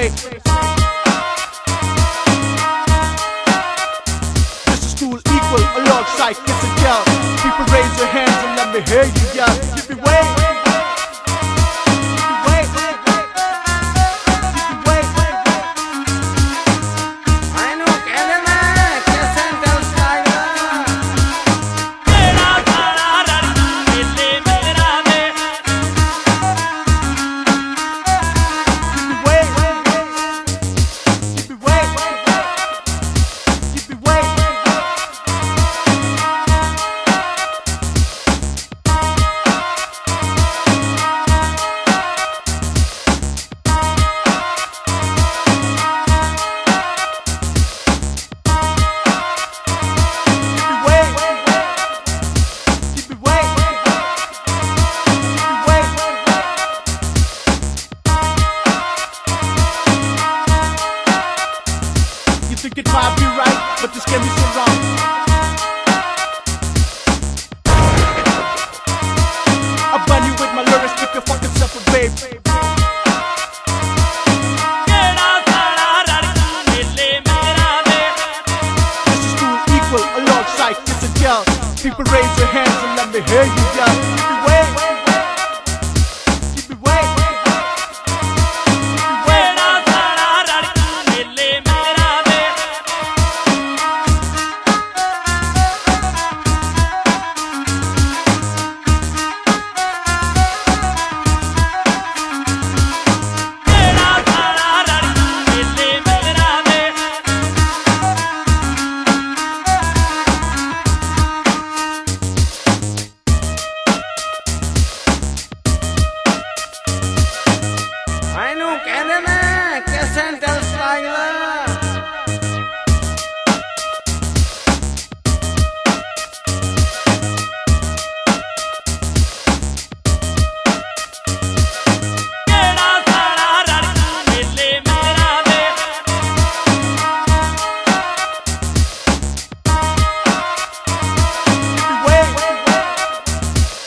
This is cool, equal, alongside kids and yell. People raise your hands and let me hear you yell. Keep it way. Think it might be right, but this can be so wrong. I burn you with my lyrics, keep your fucking self a babe. This is cool, equal, alongside kids and yell. People raise your hands and let me hear you yell. Keep it way. Keep it way.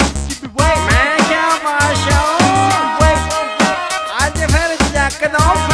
Cái đó